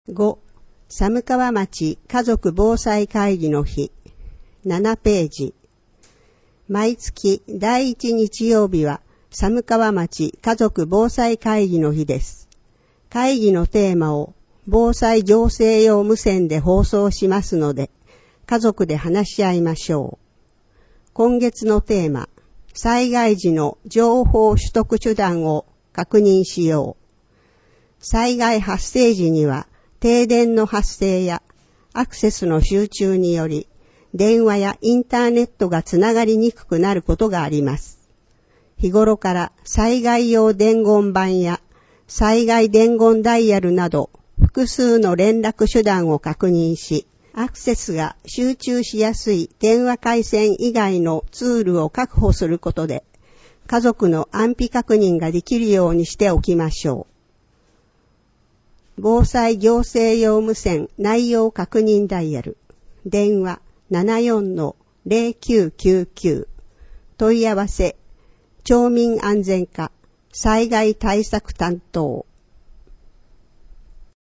5. 寒川町家族防災会議の日7ページ。毎月第1日曜日は寒川町家族防災会議の日です。会議のテーマを防災行政用無線で放送しますので、家族で話し合いましょう。今月のテーマ、災害時の情報取得手段を確認しよう。災害発生時には停電の発生やアクセスの集中により電話やインターネットがつながりにくくなることがあります。日頃から災害用伝言板や災害伝言ダイヤルなど複数の連絡手段を確認し、アクセスが集中しやすい電話回線以外のツールを確保することで、家族の安否確認ができるようにしておきましょう。防災行政用無線内容確認ダイヤル、電話 74-0999、問い合わせ、町民安全課、災害対策担当。